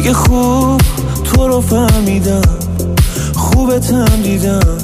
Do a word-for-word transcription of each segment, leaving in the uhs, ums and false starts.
دیگه خوب تو رو فهمیدم، خوبتم دیدم،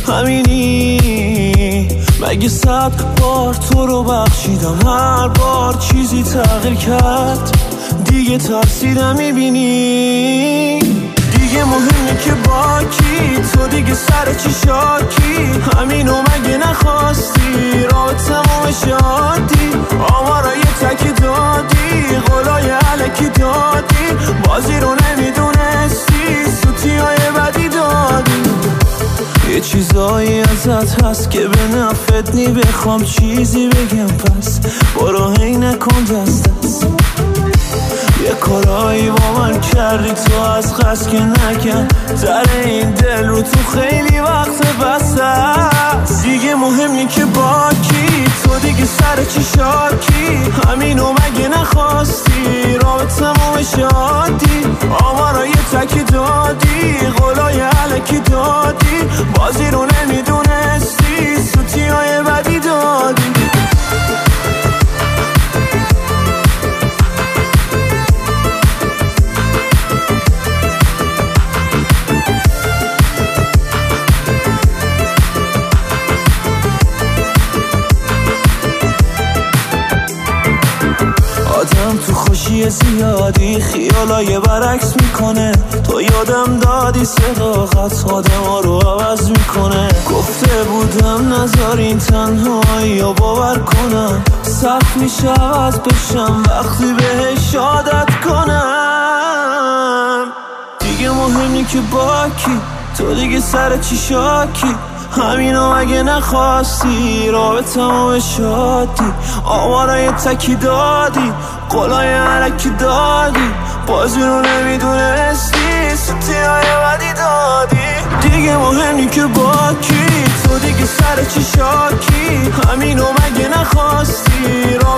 همینی. مگه صد بار تو رو بخشیدم، هر بار چیزی تغییر کرد دیگه ترسیدم. میبینی دیگه مهمه که با کی، تو دیگه سر چی شاکی، همینو مگه نخواستی رابطمو شادی، آمارای تکی دادی، قولای علکی دادی، بازی رو نمیدونستی، سوتیای بدی دادی. یه چیزایی ازت هست که به نفت نی، بخوام چیزی بگم پس برو هی نکن دست دست. یه کارایی با من کردی تو از قصد که نکن، در این دل رو تو خیلی وقت بسته است. دیگه مهم نی که با کی، تو دیگه سر چی شاکی، همینو مگه نخواستی رابطمو شادی، آمارای تکی دادی، قولای علکی دادی، بازی رو نمیدونستی، سوتیای بدی دادی. آدم تو خوشی زیادی خیالای برعکس میکنه، تو یادم دادی صداقت آدم ها رو عوض میکنه. گفته بودم نذارین تنهایی رو باور کنم، سخت میشه عوض بشم وقتی بهش عادت کنم. دیگه مهمی که با کی، تو دیگه سر چی شاکی، همینو اگه نخواستی رابطمو شادی، آمارای تکی دادی، قولای علکی دادی، بازی رو نمیدونستی، سوتیای بدی دادی. دیگه مهمی که با کی، تو دیگه سر چی شاکی، همینو مگه نخواستی